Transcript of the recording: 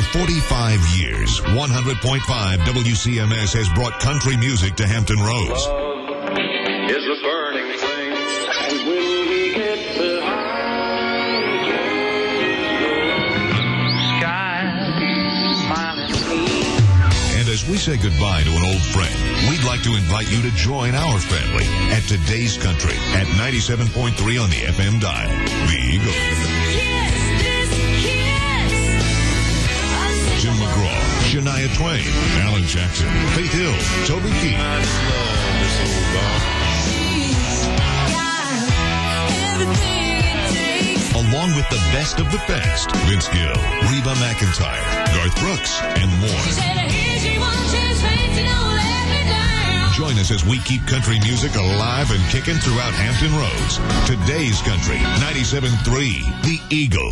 45 years, 100.5 WCMS has brought country music to Hampton Roads. Love is a burning thing, and when we get the sky smiling me. And as we say goodbye to an old friend, we'd like to invite you to join our family at Today's Country at 97.3 on the FM dial. The Eagle. Jim McGraw, Shania Twain, Alan Jackson, Faith Hill, Toby Keith. Along with the best of the best, Vince Gill, Reba McEntire, Garth Brooks, and more. Join us as we keep country music alive and kicking throughout Hampton Roads. Today's Country, 97.3, The Eagle.